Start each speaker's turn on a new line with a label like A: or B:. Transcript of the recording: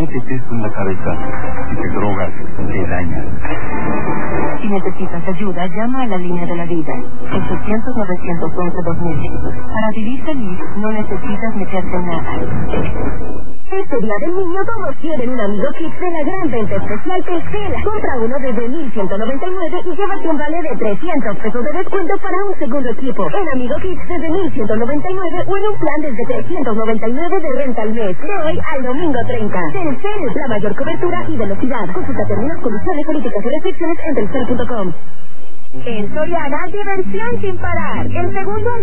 A: métetes en la cabeza. Si te drogas, te dañas.
B: Si necesitas ayuda, llama a la línea de la vida. 800-911-2000. Para vivir feliz, no necesitas meterte en nada.
C: Este día del niño todos quieren un Amigo Kids de la gran venta especial Telcel. Compra uno desde 1,199 y llévate un vale de 300 pesos de descuento para un segundo equipo. En Amigo Kids desde 1,199 o en un plan desde 399 de renta al mes. De hoy al domingo 30. Telcel, la mayor cobertura y velocidad. Consulta términos, condiciones, políticas y restricciones en telcel.com.
D: En Soriana, diversión sin parar. El segundo